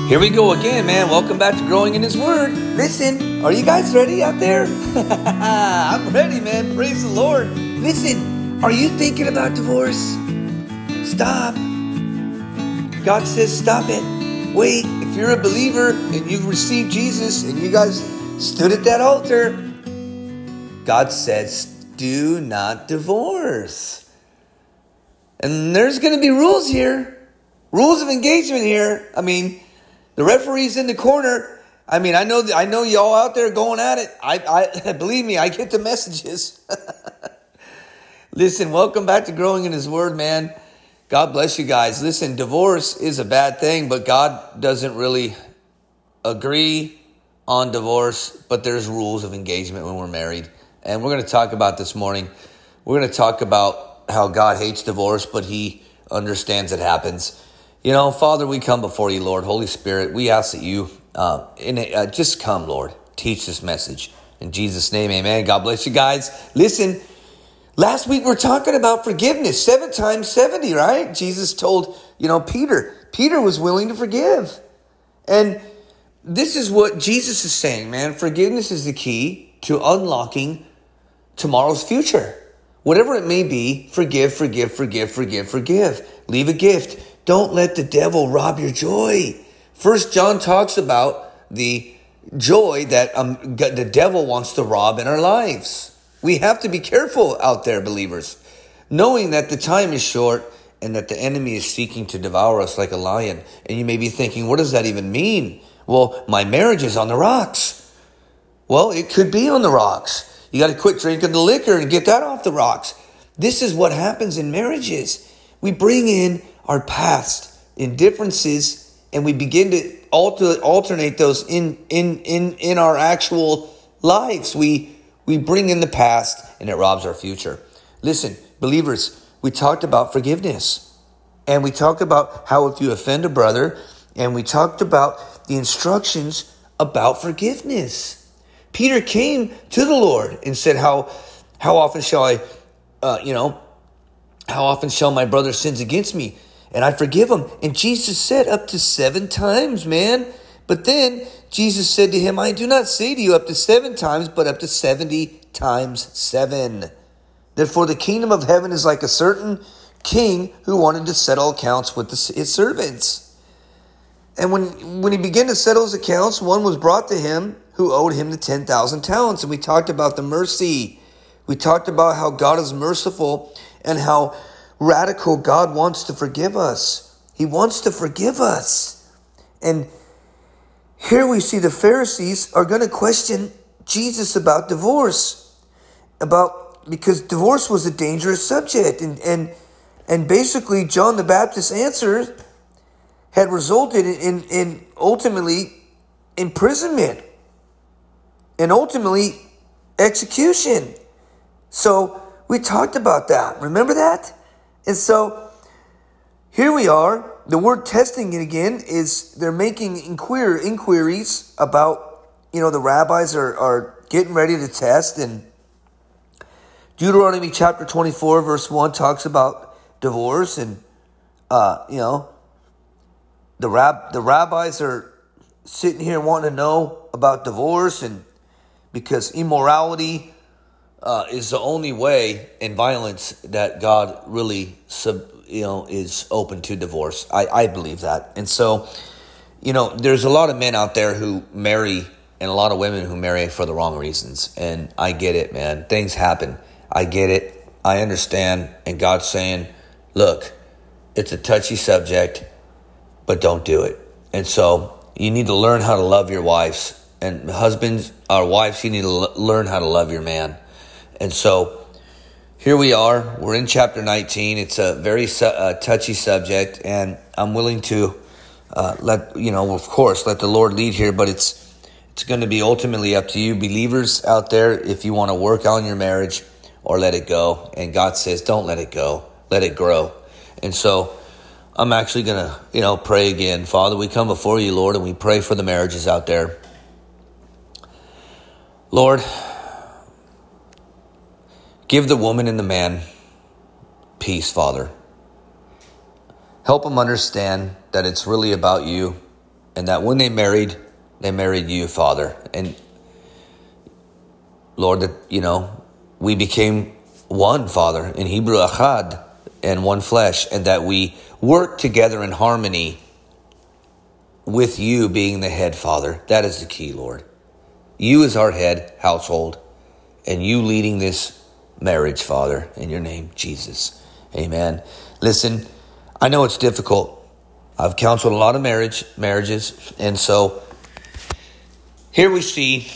Here we go again, man. Welcome back to Growing in His Word. Listen, are you guys ready out there? I'm ready, man. Praise the Lord. Listen, are you thinking about divorce? Stop. God says stop it. Wait, if you're a believer and you've received Jesus and you guys stood at that altar, God says do not divorce. And there's going to be rules here. Rules of engagement here. I mean, the referee's in the corner. I mean, I know y'all out there going at it. I believe me, I get the messages. Listen, welcome back to Growing in His Word, man. God bless you guys. Listen, divorce is a bad thing, but God doesn't really agree on divorce, but there's rules of engagement when we're married. And we're going to talk about this morning. We're going to talk about how God hates divorce, but He understands it happens. You know, Father, we come before you, Lord. Holy Spirit, we ask that you just come, Lord. Teach this message. In Jesus' name, amen. God bless you guys. Listen, last week we're talking about forgiveness. 7 times 70, right? Jesus told, Peter. Peter was willing to forgive. And this is what Jesus is saying, man. Forgiveness is the key to unlocking tomorrow's future. Whatever it may be, forgive, forgive, forgive, forgive, forgive. Leave a gift. Don't let the devil rob your joy. First John talks about the joy that the devil wants to rob in our lives. We have to be careful out there, believers, knowing that the time is short and that the enemy is seeking to devour us like a lion. And you may be thinking, what does that even mean? Well, my marriage is on the rocks. Well, it could be on the rocks. You got to quit drinking the liquor and get that off the rocks. This is what happens in marriages. We bring in our past in differences, and we begin to alternate those in our actual lives. We bring in the past, and it robs our future. Listen, believers, we talked about forgiveness, and we talked about how if you offend a brother, and we talked about the instructions about forgiveness. Peter came to the Lord and said, how often shall how often shall my brother sins against me and I forgive him? And Jesus said up to 7 times, man. But then Jesus said to him, I do not say to you up to 7 times, but up to 70 times 7. Therefore the kingdom of heaven is like a certain king who wanted to settle accounts with his servants. And when he began to settle his accounts, one was brought to him who owed him the 10,000 talents. And we talked about the mercy. We talked about how God is merciful and how radical God wants to forgive us. He wants to forgive us. And here we see the Pharisees are going to question Jesus about divorce, because divorce was a dangerous subject. And basically John the Baptist's answer had resulted in ultimately imprisonment and ultimately execution. So we talked about that. Remember that? And so here we are. The word testing it again is they're making inquiries about, the rabbis are getting ready to test. And Deuteronomy chapter 24 verse 1 talks about divorce. And, the rabbis are sitting here wanting to know about divorce, and because immorality is the only way in violence that God really is open to divorce. I believe that. And so, there's a lot of men out there who marry and a lot of women who marry for the wrong reasons. And I get it, man. Things happen. I get it. I understand. And God's saying, look, it's a touchy subject, but don't do it. And so you need to learn how to love your wives. And husbands or wives, you need to learn how to love your man. And so here we are. We're in chapter 19. It's a very touchy subject, and I'm willing to let the Lord lead here. But it's going to be ultimately up to you, believers out there, if you want to work on your marriage or let it go. And God says, don't let it go. Let it grow. And so I'm actually going to, pray again. Father, we come before you, Lord, and we pray for the marriages out there. Lord, give the woman and the man peace, Father. Help them understand that it's really about you And that when they married you, Father. And Lord, that, we became one, Father, in Hebrew, achad, and one flesh, and that we work together in harmony with you being the head, Father. That is the key, Lord. You as our head household, and you leading this marriage, Father, in your name, Jesus. Amen. Listen, I know it's difficult. I've counseled a lot of marriages, and so here we see,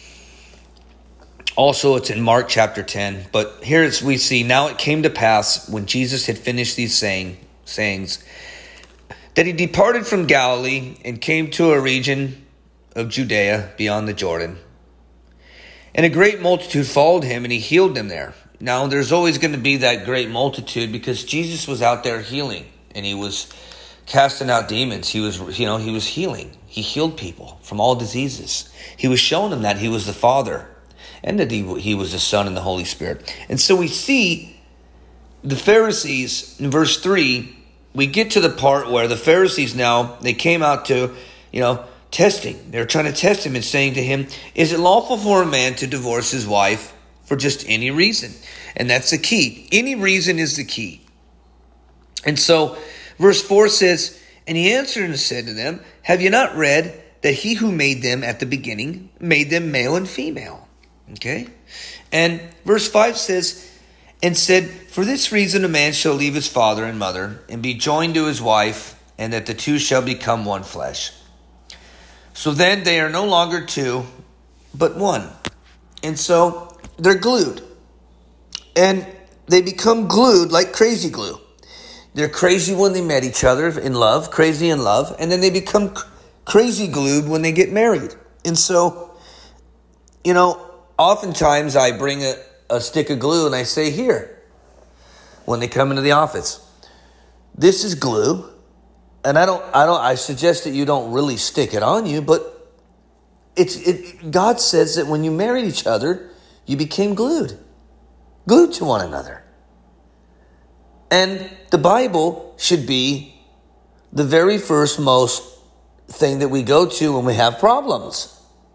also it's in Mark chapter 10, but here we see, now it came to pass when Jesus had finished these sayings, that he departed from Galilee and came to a region of Judea beyond the Jordan. And a great multitude followed him, and he healed them there. Now, there's always going to be that great multitude because Jesus was out there healing, and he was casting out demons. He was healing. He healed people from all diseases. He was showing them that he was the Father and that he was the Son and the Holy Spirit. And so we see the Pharisees in verse 3. We get to the part where the Pharisees now, they came out to, testing. They're trying to test him and saying to him, is it lawful for a man to divorce his wife for just any reason? And that's the key. Any reason is the key. And so verse 4 says, and he answered and said to them, have you not read that he who made them at the beginning made them male and female? Okay. And verse 5 says, and said, for this reason a man shall leave his father and mother and be joined to his wife, and that the two shall become one flesh. So then they are no longer two, but one. And so they're glued. And they become glued like crazy glue. They're crazy when they met each other in love, crazy in love. And then they become crazy glued when they get married. And so, oftentimes I bring a stick of glue and I say, here, when they come into the office, this is glue. And I suggest that you don't really stick it on you, but God says that when you married each other, you became glued to one another. And the Bible should be the very first most thing that we go to when we have problems.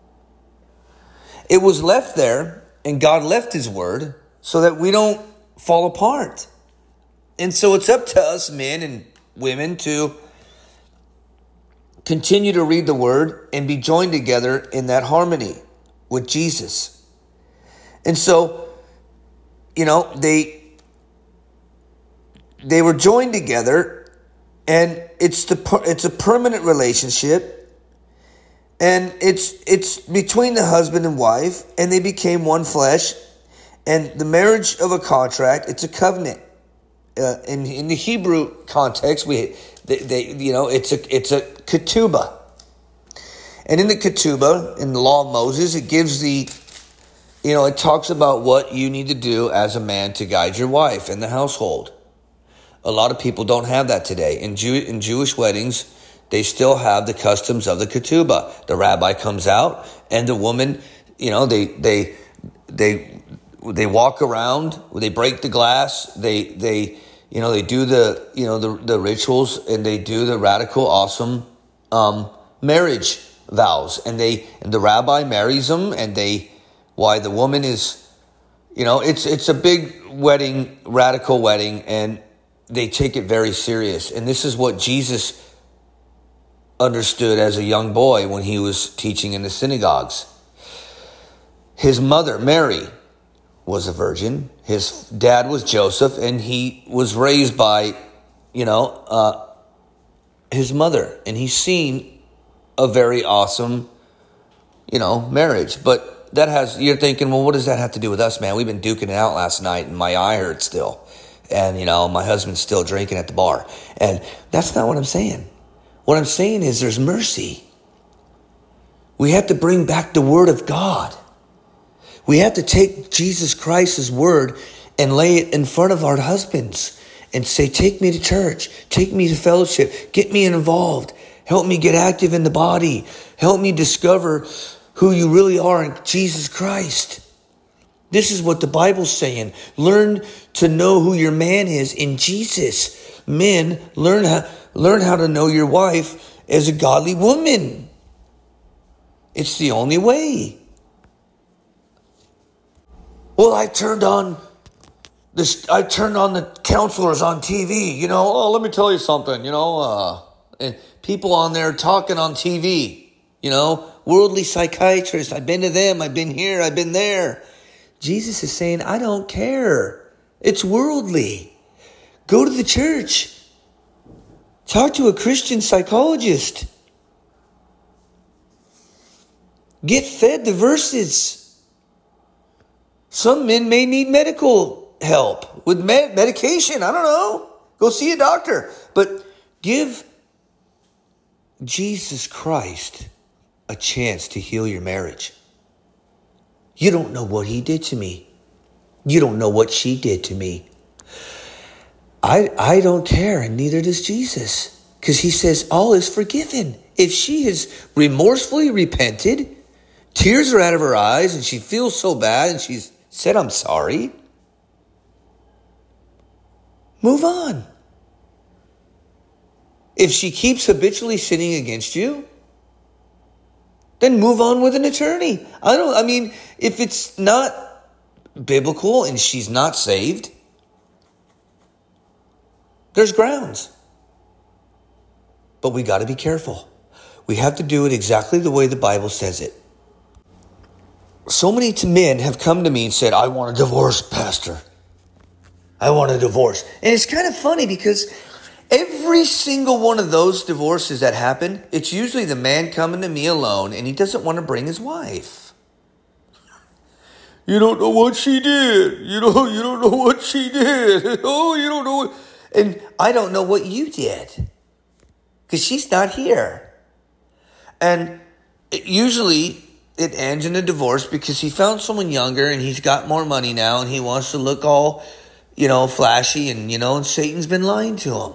It was left there, and God left his word so that we don't fall apart. And so it's up to us, men and women, to continue to read the word and be joined together in that harmony with Jesus. And so, they were joined together, and it's a permanent relationship. And it's between the husband and wife, and they became one flesh. And the marriage of a contract, it's a covenant. In the Hebrew context, it's a ketubah. And in the ketubah, in the law of Moses, it gives it talks about what you need to do as a man to guide your wife in the household. A lot of people don't have that today. In Jewish weddings, they still have the customs of the ketubah. The rabbi comes out, and the woman, they walk around, they break the glass, they do the rituals, and they do the radical, awesome marriage vows, and the rabbi marries them, and the woman is, it's a big wedding, radical wedding, and they take it very serious. And this is what Jesus understood as a young boy when he was teaching in the synagogues. His mother, Mary, was a virgin. His dad was Joseph, and he was raised by, his mother. And he's seen a very awesome, marriage. But you're thinking, well, what does that have to do with us, man? We've been duking it out last night, and my eye hurts still. And, my husband's still drinking at the bar. And that's not what I'm saying. What I'm saying is there's mercy. We have to bring back the word of God. We have to take Jesus Christ's word and lay it in front of our husbands and say, take me to church, take me to fellowship, get me involved, help me get active in the body, help me discover who you really are in Jesus Christ. This is what the Bible's saying. Learn to know who your man is in Jesus. Men, learn how to know your wife as a godly woman. It's the only way. Well, I turned on the counselors on TV, oh, let me tell you something, and people on there talking on TV, worldly psychiatrists. I've been to them. I've been here. I've been there. Jesus is saying, I don't care. It's worldly. Go to the church. Talk to a Christian psychologist. Get fed the verses. Some men may need medical help with medication. I don't know. Go see a doctor. But give Jesus Christ a chance to heal your marriage. You don't know what he did to me. You don't know what she did to me. I don't care, and neither does Jesus. Because he says all is forgiven. If she has remorsefully repented, tears are out of her eyes, and she feels so bad, and she's said, I'm sorry. Move on. If she keeps habitually sinning against you, then move on with an attorney. If it's not biblical and she's not saved, there's grounds. But we got to be careful. We have to do it exactly the way the Bible says it. So many men have come to me and said, I want a divorce, Pastor. I want a divorce. And it's kind of funny because every single one of those divorces that happen, it's usually the man coming to me alone and he doesn't want to bring his wife. You don't know what she did. You don't know what she did. Oh, you don't know what. And I don't know what you did. Because she's not here. And usually it ends in a divorce because he found someone younger and he's got more money now and he wants to look all, flashy and, and Satan's been lying to him.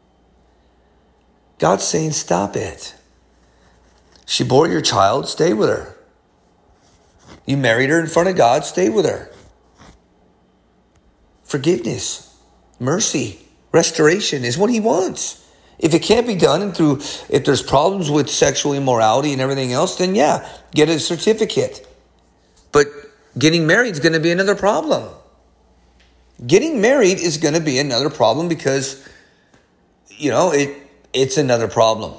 God's saying, stop it. She bore your child, stay with her. You married her in front of God, stay with her. Forgiveness, mercy, restoration is what he wants. If it can't be done if there's problems with sexual immorality and everything else, then get a certificate. But getting married is going to be another problem. Getting married is going to be another problem because, it's another problem.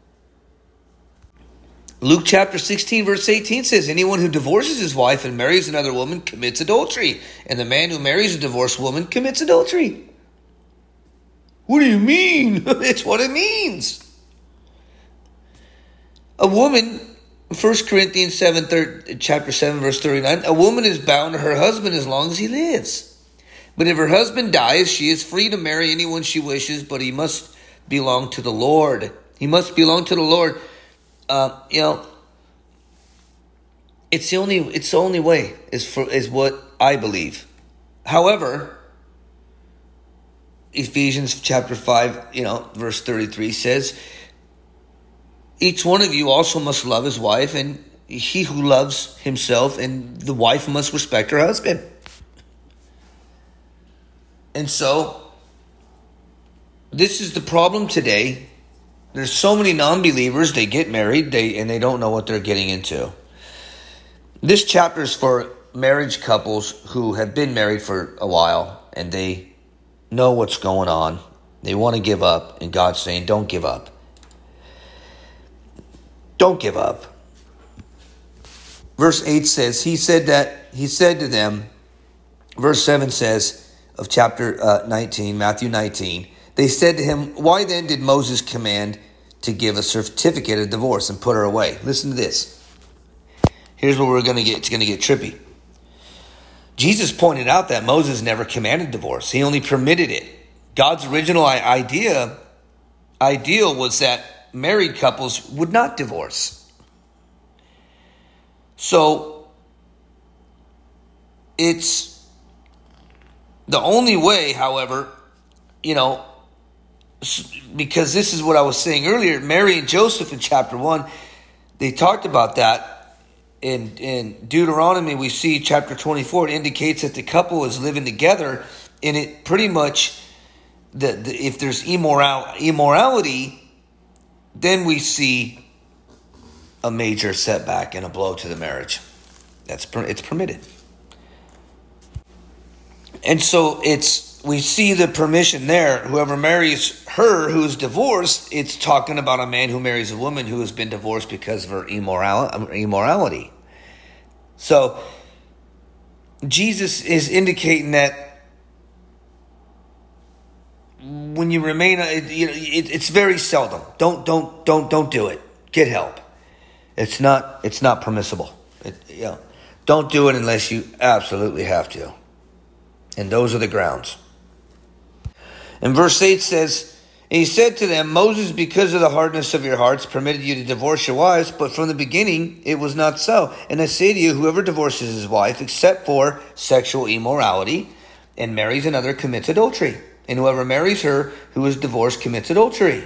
Luke chapter 16 verse 18 says, anyone who divorces his wife and marries another woman commits adultery. And the man who marries a divorced woman commits adultery. What do you mean? It's what it means. A woman, 1 Corinthians chapter 7 verse 39, a woman is bound to her husband as long as he lives. But if her husband dies, she is free to marry anyone she wishes, but he must belong to the Lord. He must belong to the Lord. It's the only way is what I believe. However, Ephesians chapter 5, verse 33 says, each one of you also must love his wife, and he who loves himself, and the wife must respect her husband. And so, this is the problem today. There's so many non-believers, they get married, and they don't know what they're getting into. This chapter is for marriage couples who have been married for a while, and they know what's going on. They want to give up, and God's saying, don't give up. Don't give up. Verse 8 says, he said to them, verse 7 says, of chapter 19, Matthew 19, they said to him, why then did Moses command to give a certificate of divorce and put her away? Listen to this. Here's what we're going to get. It's going to get trippy. Jesus pointed out that Moses never commanded divorce. He only permitted it. God's original ideal was that married couples would not divorce. So it's the only way, however, because this is what I was saying earlier, Mary and Joseph in chapter 1, they talked about that. In Deuteronomy, we see chapter 24, it indicates that the couple is living together, and it pretty much, if there's immorality, then we see a major setback and a blow to the marriage. It's permitted. And so we see the permission there. Whoever marries her who's divorced, it's talking about a man who marries a woman who has been divorced because of her immorality. So Jesus is indicating that when you remain, it's very seldom. Don't do it. Get help. It's not permissible. Don't do it unless you absolutely have to. And those are the grounds. And verse 8 says, and he said to them, Moses, because of the hardness of your hearts, permitted you to divorce your wives, but from the beginning it was not so. And I say to you, whoever divorces his wife, except for sexual immorality, and marries another, commits adultery. And whoever marries her who is divorced commits adultery.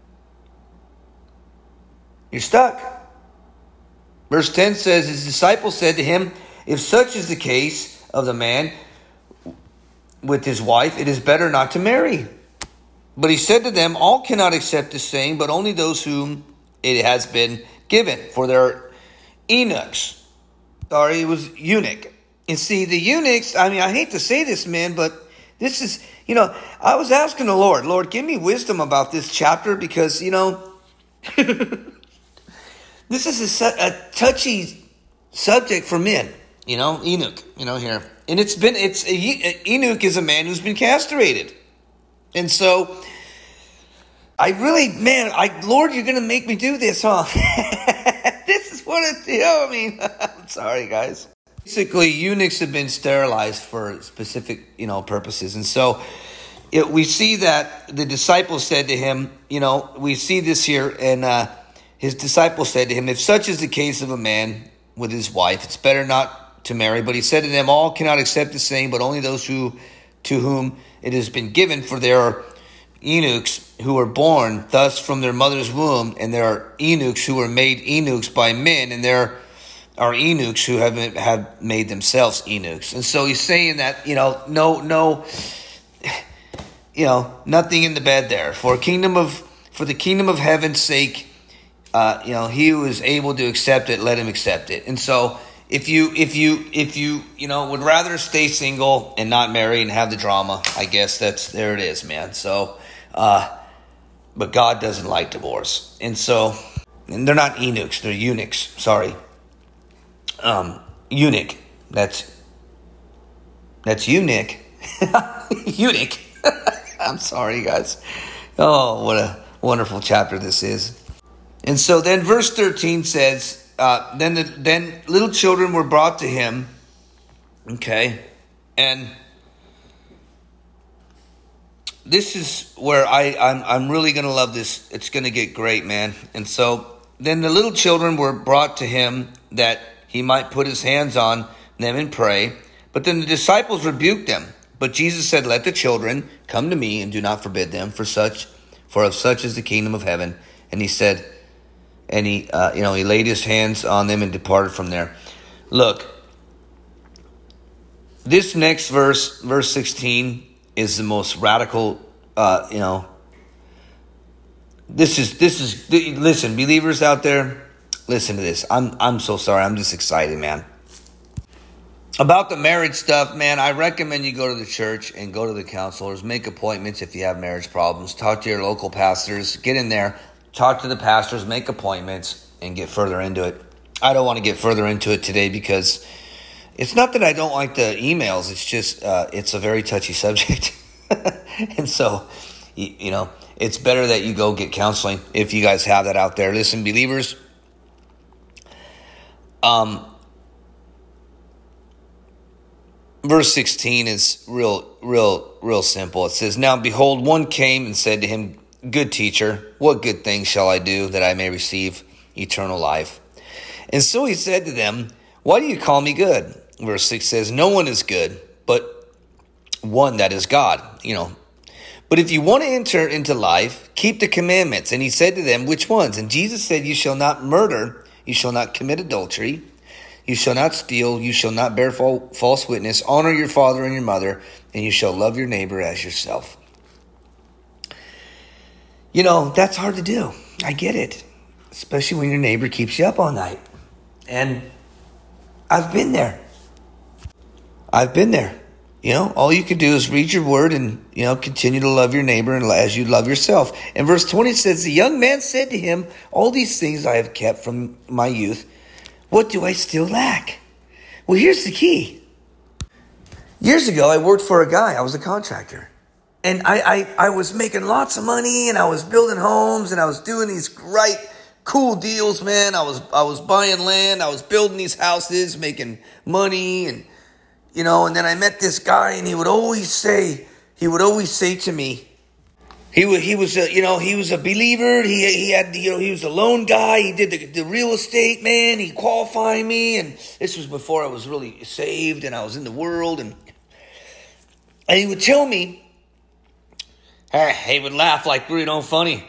You're stuck. Verse 10 says, his disciples said to him, if such is the case of the man with his wife, it is better not to marry. But he said to them, all cannot accept the saying, but only those whom it has been given, for they are eunuchs. Sorry, it was eunuch. And see, the eunuchs, I hate to say this, man, but this is, I was asking the Lord, give me wisdom about this chapter, because, this is a touchy subject for men, eunuch, here. And eunuch is a man who's been castrated. And so, Lord, you're going to make me do this, huh? This is what I'm sorry, guys. Basically, eunuchs have been sterilized for specific, purposes. And so, we see that the disciples said to him, we see this here, and his disciples said to him, if such is the case of a man with his wife, it's better not to marry. But he said to them, all cannot accept the same, but only those to whom it has been given, for there are eunuchs who are born thus from their mother's womb, and there are eunuchs who are made eunuchs by men, and there are eunuchs who have made themselves eunuchs. And so he's saying that, nothing in the bed there. For the kingdom of heaven's sake, he who is able to accept it, let him accept it. And so if you would rather stay single and not marry and have the drama, I guess there it is, man. So, but God doesn't like divorce. And they're not eunuchs, they're eunuchs. Sorry. Eunuch. That's eunuch. Eunuch. I'm sorry, guys. Oh, what a wonderful chapter this is. And so then verse 13 says, then little children were brought to him. Okay. And this is where I'm really going to love this. It's going to get great, man. And so then the little children were brought to him that he might put his hands on them and pray. But then the disciples rebuked them. But Jesus said, let the children come to me and do not forbid them, for of such is the kingdom of heaven. And he said, and he laid his hands on them and departed from there. Look, this next verse 16, is the most radical. Listen, believers out there, listen to this. I'm so sorry. I'm just excited, man. About the marriage stuff, man, I recommend you go to the church and go to the counselors. Make appointments if you have marriage problems. Talk to your local pastors. Get in there. Talk to the pastors. Make appointments and get further into it. I don't want to get further into it today because it's not that I don't like the emails. It's just it's a very touchy subject. And so, it's better that you go get counseling if you guys have that out there. Listen, believers, verse 16 is real simple. It says, now behold, one came and said to him, good teacher, what good thing shall I do that I may receive eternal life? And so he said to them, why do you call me good? Verse 6 says, no one is good, but one, that is God. But if you want to enter into life, keep the commandments. And he said to them, which ones? And Jesus said, you shall not murder, you shall not commit adultery, you shall not steal, you shall not bear false witness, honor your father and your mother, and you shall love your neighbor as yourself. That's hard to do. I get it, especially when your neighbor keeps you up all night. And I've been there. All you can do is read your word and, continue to love your neighbor and as you love yourself. And verse 20 says, the young man said to him, all these things I have kept from my youth. What do I still lack? Well, here's the key. Years ago, I worked for a guy. I was a contractor. And I was making lots of money, and I was building homes, and I was doing these great, cool deals, man. I was buying land. I was building these houses, making money, and then I met this guy, and he would always say to me, he was a believer. He was a loan guy. He did the real estate, man. He qualified me, and this was before I was really saved, and I was in the world, and he would tell me, he would laugh like funny.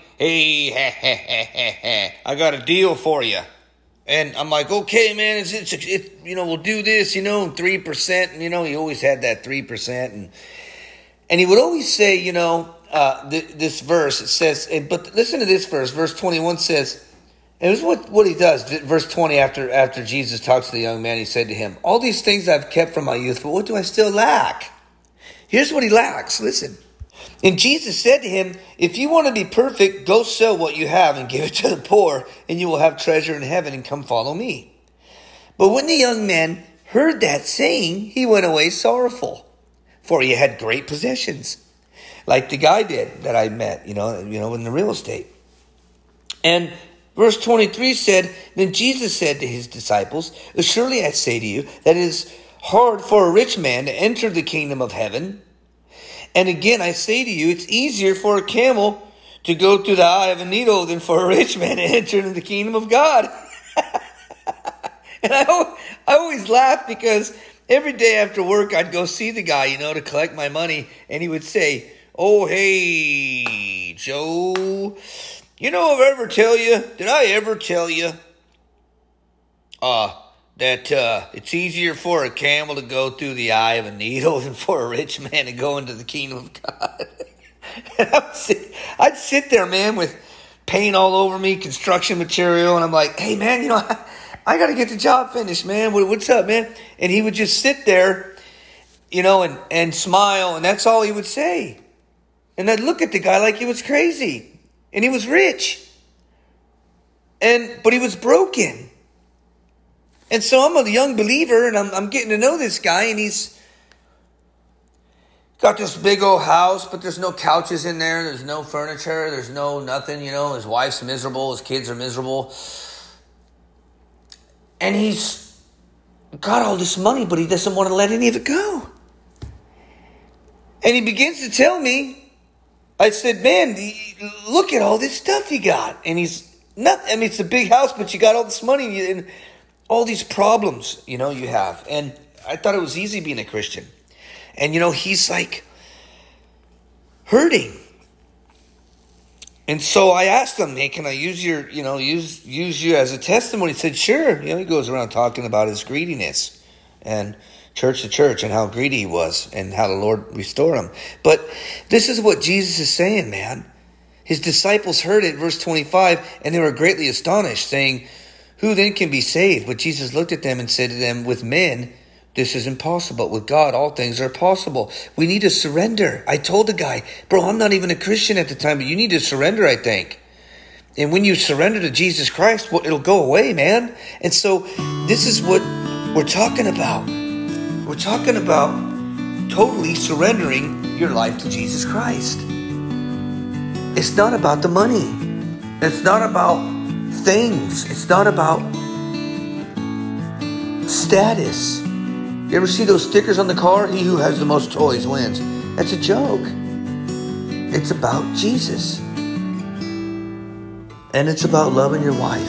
Hey, I got a deal for you. And I'm like, okay, man, we'll do this, 3%. And, he always had that 3%. And he would always say, this verse, it says, but listen to this verse. Verse 21 says, and this is what he does. Verse 20, after Jesus talks to the young man, he said to him, all these things I've kept from my youth, but what do I still lack? Here's what he lacks. Listen. And Jesus said to him, if you want to be perfect, go sell what you have and give it to the poor, and you will have treasure in heaven, and come follow me. But when the young man heard that saying, he went away sorrowful, for he had great possessions, like the guy did that I met, in the real estate. And verse 23 said, then Jesus said to his disciples, surely I say to you that it is hard for a rich man to enter the kingdom of heaven. And again, I say to you, it's easier for a camel to go through the eye of a needle than for a rich man to enter into the kingdom of God. And I always laugh because every day after work, I'd go see the guy, to collect my money. And he would say, oh, hey, Joe, did I ever tell you that it's easier for a camel to go through the eye of a needle than for a rich man to go into the kingdom of God? And I'd sit there, man, with paint all over me, construction material, and I'm like, hey, man, I got to get the job finished, man. What's up, man? And he would just sit there, and smile, and that's all he would say. And I'd look at the guy like he was crazy, and he was rich, but he was broken. And so I'm a young believer, and I'm getting to know this guy, and he's got this big old house, but there's no couches in there. There's no furniture. There's no nothing, His wife's miserable. His kids are miserable. And he's got all this money, but he doesn't want to let any of it go. And he begins to tell me, I said, man, look at all this stuff you got. And it's a big house, but you got all this money and all these problems, you have. And I thought it was easy being a Christian. And, he's like hurting. And so I asked him, hey, can I use use you as a testimony? He said, sure. He goes around talking about his greediness and church to church and how greedy he was and how the Lord restored him. But this is what Jesus is saying, man. His disciples heard it, verse 25, and they were greatly astonished, saying, who then can be saved? But Jesus looked at them and said to them, with men, this is impossible. With God, all things are possible. We need to surrender. I told the guy, bro, I'm not even a Christian at the time, but you need to surrender, I think. And when you surrender to Jesus Christ, it'll go away, man. And so this is what we're talking about. We're talking about totally surrendering your life to Jesus Christ. It's not about the money. It's not about things. It's not about status. You ever see those stickers on the car? He who has the most toys wins. That's a joke. It's about Jesus. And it's about loving your wife.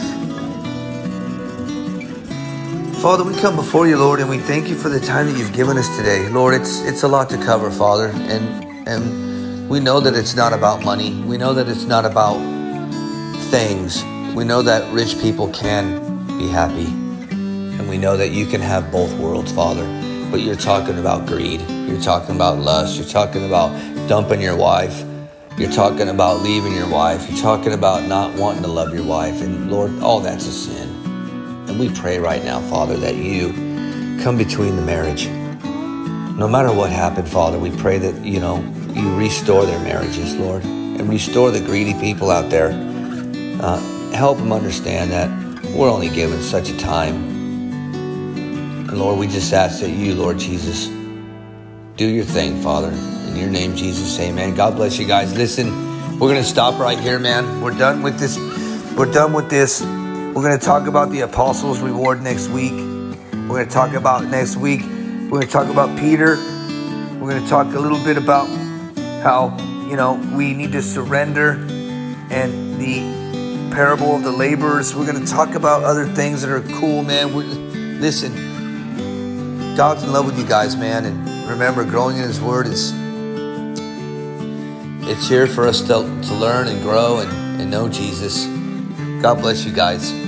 Father, we come before you, Lord, and we thank you for the time that you've given us today. Lord, it's a lot to cover, Father. And we know that it's not about money. We know that it's not about things. We know that rich people can be happy. And we know that you can have both worlds, Father. But you're talking about greed. You're talking about lust. You're talking about dumping your wife You're talking about leaving your wife. You're talking about not wanting to love your wife. And Lord, all that's a sin. And we pray right now, Father, that you come between the marriage. No matter what happened, Father, we pray that, you restore their marriages, Lord, and restore the greedy people out there. Help them understand that we're only given such a time. And Lord, we just ask that you, Lord Jesus, do your thing, Father. In your name, Jesus, amen. God bless you guys. Listen, we're going to stop right here, man. We're done with this. We're done with this. We're going to talk about the apostles' reward next week. We're going to talk about next week. We're going to talk about Peter. We're going to talk a little bit about how, we need to surrender and the parable of the laborers. We're going to talk about other things that are cool, man. Listen, God's in love with you guys, man. And remember, growing in His Word, it's here for us to learn and grow and know Jesus. God bless you guys.